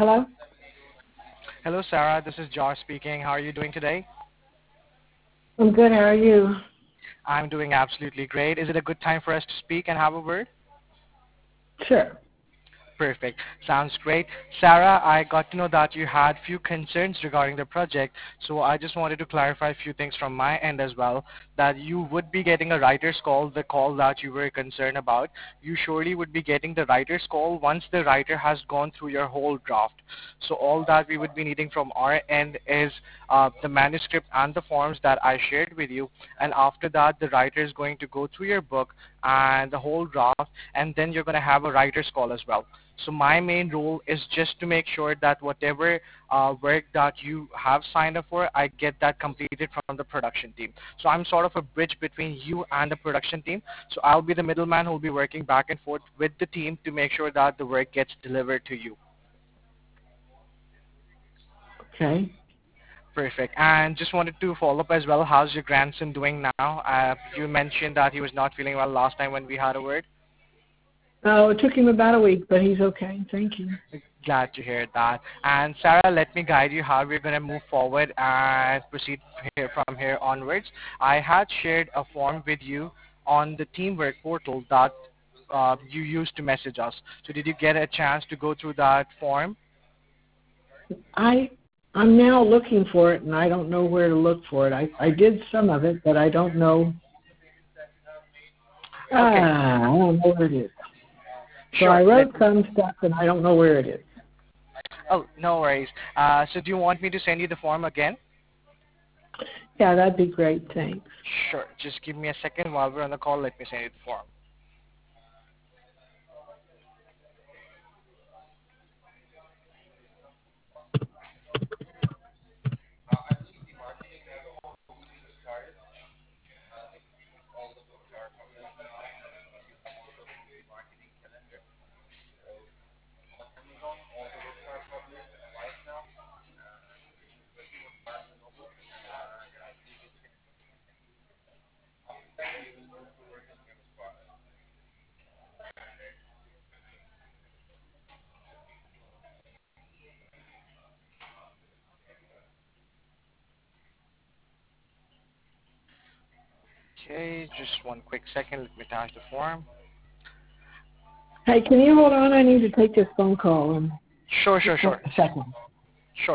Hello? Hello, Sarah. This is Josh speaking. How are you doing today? I'm good. How are you? I'm doing absolutely great. Is it a good time for us to speak and have a word? Sure. Perfect. Sounds great. Sarah, I got to know that you had few concerns regarding the project, so I just wanted to clarify a few things from my end as well, that you would be getting a writer's call, the call that you were concerned about. You surely would be getting the writer's call once the writer has gone through your whole draft. So all that we would be needing from our end is the manuscript and the forms that I shared with you, and after that the writer is going to go through your book and the whole draft, and then you're going to have a writer's call as well. So my main role is just to make sure that whatever work that you have signed up for, I get that completed from the production team. So I'm sort of a bridge between you and the production team. So I'll be the middleman who will be working back and forth with the team to make sure that the work gets delivered to you. Okay. Perfect. And just wanted to follow up as well. How's your grandson doing now? You mentioned that he was not feeling well last time when we had a word. Oh, it took him about a week, but he's okay. Thank you. Glad to hear that. And Sarah, let me guide you how we're going to move forward and proceed from here onwards. I had shared a form with you on the Teamwork portal that you used to message us. So did you get a chance to go through that form? I I'm now looking for it, and I don't know where to look for it. I did some of it, but I don't know. Okay, I don't know where it is. So I sure. wrote some stuff, and I don't know where it is. Oh, no worries. So do you want me to send you the form again? Yeah, that'd be great. Thanks. Sure. Just give me a second while we're on the call. Let me send you the form. Okay, just one quick second. Let me attach the form. Hey, can you hold on? I need to take this phone call in Sure, just sure, one sure. second. Sure.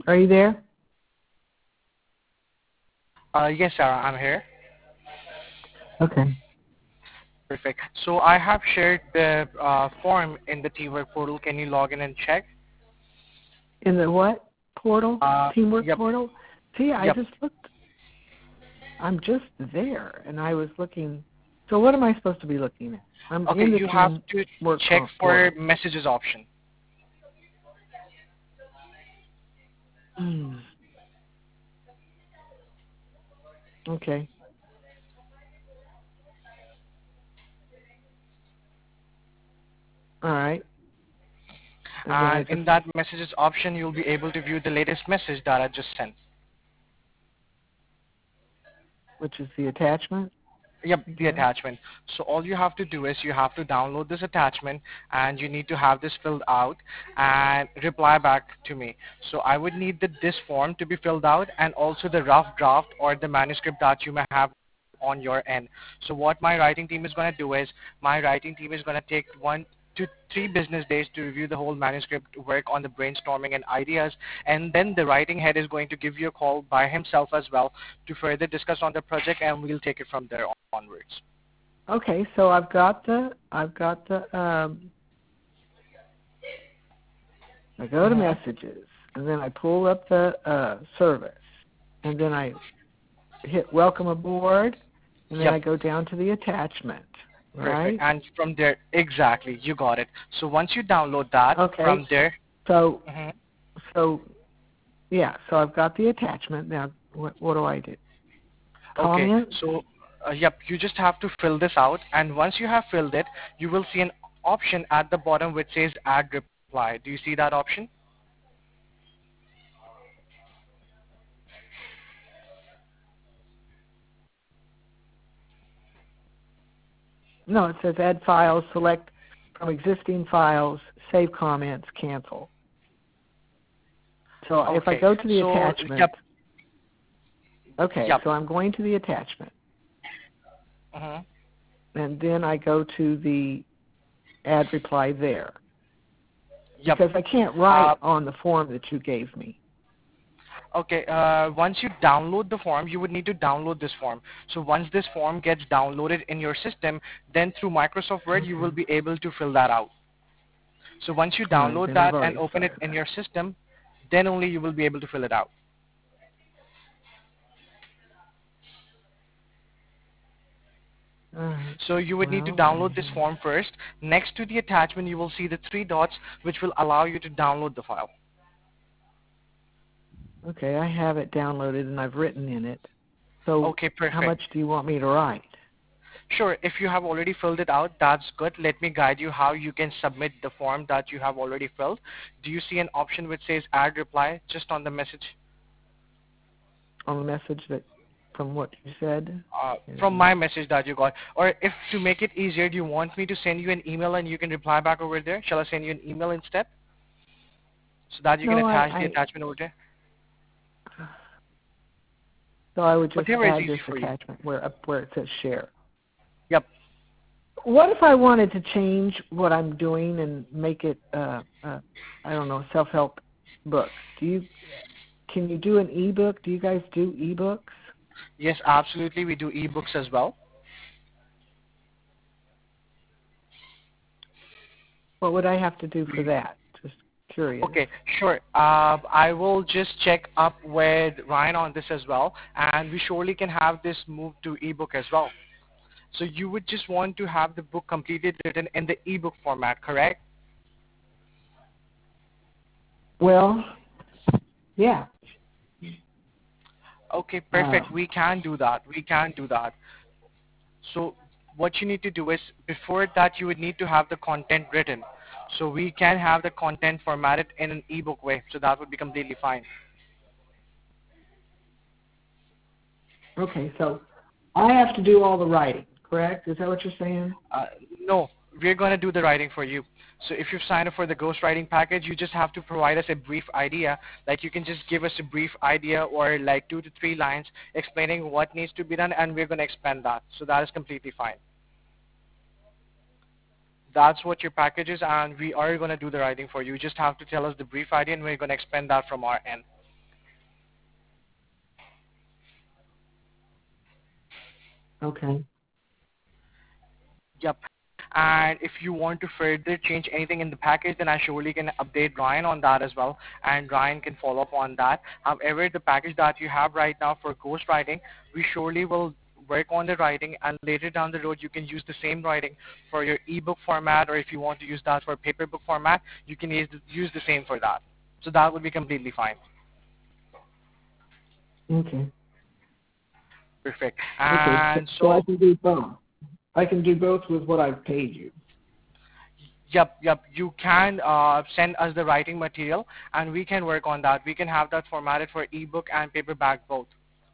Are you there? Yes, Sarah, I'm here. Okay. Perfect. So I have shared the form in the Teamwork portal. Can you log in and check? In the what portal? Teamwork Yep, portal? See, I yep. just looked. I'm just there, and I was looking. So what am I supposed to be looking at? I'm Okay, in the you have to Teamwork check for portal. messages option. Hmm. Okay. All right. And then I And just, in that messages option, you'll be able to view the latest message that I just sent. which is the attachment, Yep, I the guess. attachment. So all you have to do is you have to download this attachment and you need to have this filled out and reply back to me. So I would need this form to be filled out and also the rough draft or the manuscript that you may have on your end. So what my writing team is going to do is my writing team is going to take 1 to 3 business days to review the whole manuscript, work on the brainstorming and ideas, and then the writing head is going to give you a call by himself as well to further discuss on the project, and we'll take it from there onwards. Okay, so I've got the I go to Mhm. messages, and then I pull up the service, and then I hit welcome aboard, and then Yep. I go down to the attachment, Perfect. right? And from there, exactly, you got it. So once you download that, Okay, from there, so mhm. so yeah, so I've got the attachment. Now what do I do? Okay. Comments? So, yep, you just have to fill this out, and once you have filled it, you will see an option at the bottom which says add reply. Do you see that option? No, it says add files, select from existing files, save comments, cancel. So if I Okay. go to the So, attachment, yep, okay, yep. so I'm going to the attachment, Hmm. and then I go to the add reply there, Yep. because I can't Uh, write on the form that you gave me. okay. Once you download the form, you would need to download this form. So once this form gets downloaded in your system, then through Microsoft Word, you Okay. will be able to fill that out. So once you All right, download then I've that and already open it started in that. your system, then only you will be able to fill it out. All right. So you would need to Well, download this form first. Next to the attachment, you will see the 3 dots, which will allow you to download the file. okay, I have it downloaded and I've written in it. So Okay, how perfect. much do you want me to write? Sure, if you have already filled it out, that's good. Let me guide you how you can submit the form that you have already filled. Do you see an option which says add reply just on the message? On the message that from what you said? From my message that you got. Or if to make it easier, do you want me to send you an email and you can reply back over there? Shall I send you an email instead so that you can No, attach the attachment over there? so I would just Whatever is add this easy for you. attachment where it says share. Yep. What if I wanted to change what I'm doing and make it I don't know, self-help book? Can you do an ebook? Do you guys do ebooks? Yes, absolutely. We do ebooks as well. What would I have to do for We, that? Just curious. okay, sure. I will just check up with Ryan on this as well, and we surely can have this moved to ebook as well. So you would just want to have the book completed written in the ebook format, correct? Well, yeah. Okay, Uh, perfect. We can do that. We can do that. So what you need to do is before that you would need to have the content written. So we can have the content formatted in an ebook way. So that would be completely fine. okay, so I have to do all the writing, correct? Is that what you're saying? Uh, no, we're going to do the writing for you. So if you sign up for the ghostwriting package, you just have to provide us a brief idea. Like you can just give us a brief idea or like 2 to 3 lines explaining what needs to be done and we're going to expand that. So that is completely fine. That's what your package is and we are going to do the writing for you. You just have to tell us the brief idea and we're going to expand that from our end. Okay. Yep. And if you want to further change anything in the package, then I surely can update Ryan on that as well, and Ryan can follow up on that. However, the package that you have right now for ghostwriting, we surely will work on the writing, and later down the road, you can use the same writing for your ebook format, or if you want to use that for paper book format, you can use the same for that. So that would be completely fine. Okay. Perfect. Okay. And So I so can do both. I can do both with what I've paid you. Yep. You can send us the writing material, and we can work on that. We can have that formatted for ebook and paperback both.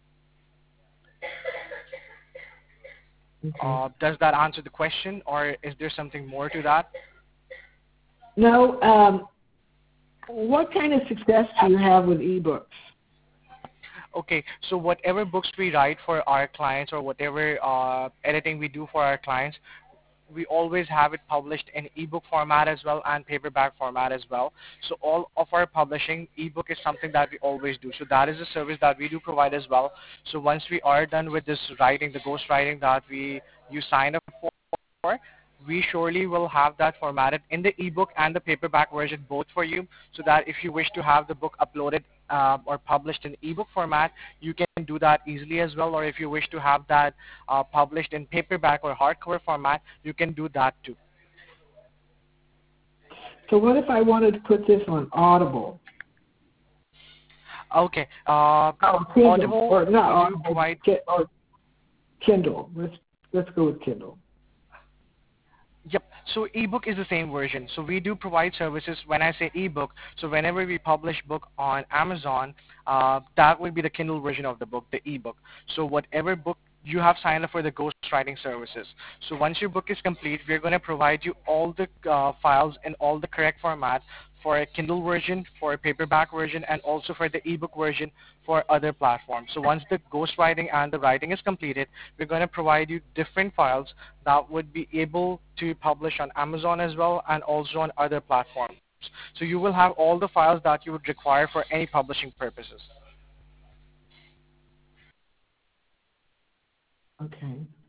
Okay. Does that answer the question, or is there something more to that? No. What kind of success do you have with ebooks? Okay, so whatever books we write for our clients, or whatever editing we do for our clients, we always have it published in ebook format as well and paperback format as well. So all of our publishing, ebook is something that we always do. So that is a service that we do provide as well. So once we are done with this writing, the ghost writing that you sign up for, we surely will have that formatted in the ebook and the paperback version both for you, so that if you wish to have the book uploaded or published in ebook format, you can do that easily as well. Or if you wish to have that published in paperback or hardcover format, you can do that too. So what if I wanted to put this on Audible? Okay. Oh, Kindle, Audible, or not we do Audible, provide. or Kindle. Let's go with Kindle. Yep. So ebook is the same version. So we do provide services. When I say ebook, so whenever we publish book on Amazon, that will be the Kindle version of the book, the ebook. So whatever book you have signed up for the ghostwriting services. So once your book is complete, we're going to provide you all the files in all the correct formats for a Kindle version, for a paperback version, and also for the ebook version for other platforms. So once the ghostwriting and the writing is completed, we're going to provide you different files that would be able to publish on Amazon as well, and also on other platforms. So you will have all the files that you would require for any publishing purposes. Okay.